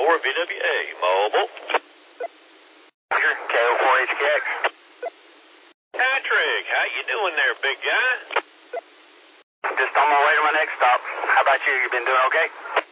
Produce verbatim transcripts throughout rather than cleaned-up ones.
four V W A Mobile. K O four H K X. Patrick, how you doing there, big guy? Just on my way to my next stop. How about you? You been doing okay?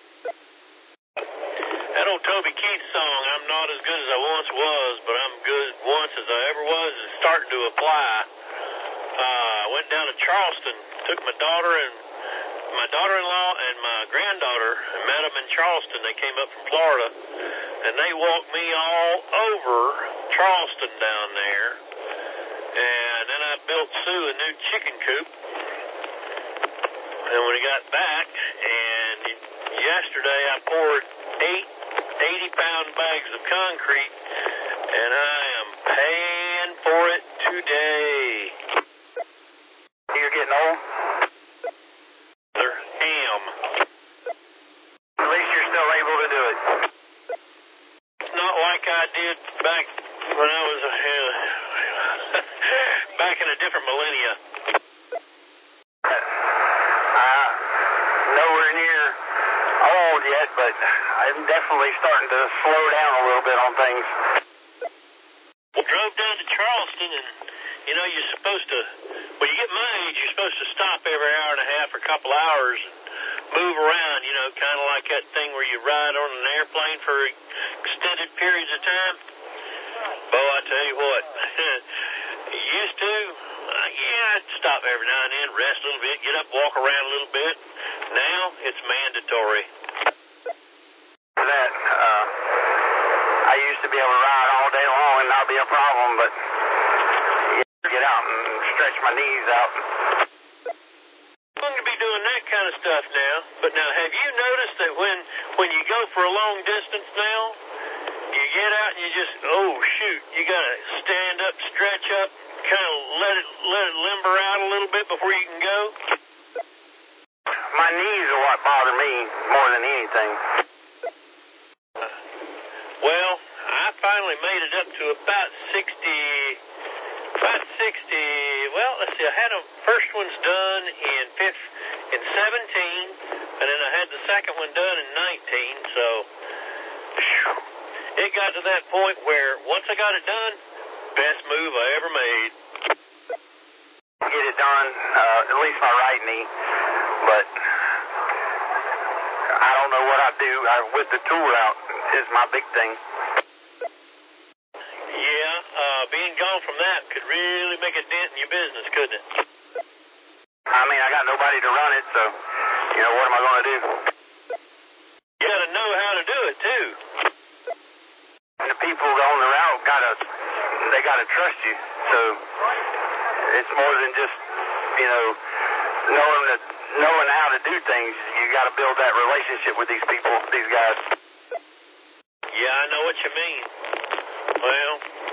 That old Toby Keith song, I'm not as good as I once was, but I'm good once as I ever was, is starting to apply. Uh, I went down to Charleston, took my daughter and my daughter-in-law and my granddaughter and met them in Charleston. They came up from Florida, and they walked me all over Charleston down there. And then I built Sue a new chicken coop. And when we got back, and yesterday I poured eight eighty-pound bags of concrete, and I am paying for it today. You're getting old? There am. At least you're still able to do it. It's not like I did back when I was uh, back in a different millennia. Uh, nowhere near old yet, but I'm definitely starting to slow down a little bit on things. We drove down to Charleston, and you know, you're supposed to, when you get my age, you're supposed to stop every hour and a half or a couple hours and move around, you know, kind of like that thing where you ride on an airplane for extended periods of time. Oh, I tell you what, you used to, uh, yeah, I'd stop every now and then, rest a little bit, get up, walk around a little bit. Now, it's mandatory. For that, uh, I used to be able to ride all day long and not be a problem, but get out and stretch my knees out. I'm going to be doing that kind of stuff now, but now have you noticed that when when you go for a long distance now, you get out and you just, oh shoot, you got to stand up, stretch up, kind of let it let it limber out a little bit before you can go? My knees are what bother me more than anything. Well, I finally made it up to about sixty... About sixty, well, let's see, I had the first one's done in fifth, in seventeen, and then I had the second one done in nineteen, so whew, it got to that point where once I got it done, best move I ever made. Get it done, uh, at least my right knee, but I don't know what I do. I, with the tour out is my big thing. Yeah, uh, being gone from that could really make a dent in your business, couldn't it? I mean, I got nobody to run it, so, you know, what am I going to do? You got to know how to do it, too. And the people on the route got to, they got to trust you, so it's more than just, you know, knowing that, knowing how to do things. You got to build that relationship with these people, these guys. Yeah, I know what you mean. Well,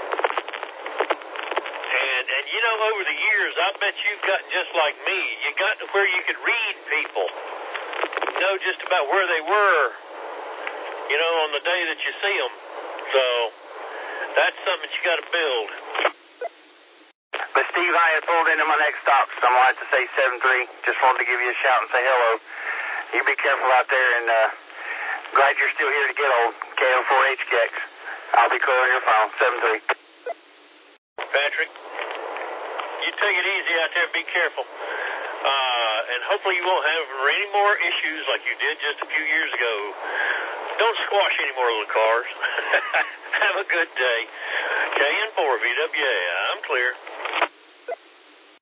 and, and you know, over the years, I bet you've gotten just like me. You got to where you could read people, know just about where they were, you know, on the day that you see them. So that's something that you got to build. But Steve, I had pulled into my next stop, so I'm going to have to say seven three. Just wanted to give you a shout and say hello. You be careful out there, and uh, glad you're still here to get old. K O four H K X. I'll be calling your phone, seven three. Patrick, you take it easy out there. Be careful. Uh, and hopefully you won't have any more issues like you did just a few years ago. Don't squash any more little cars. Have a good day. K N four V W A, I'm clear.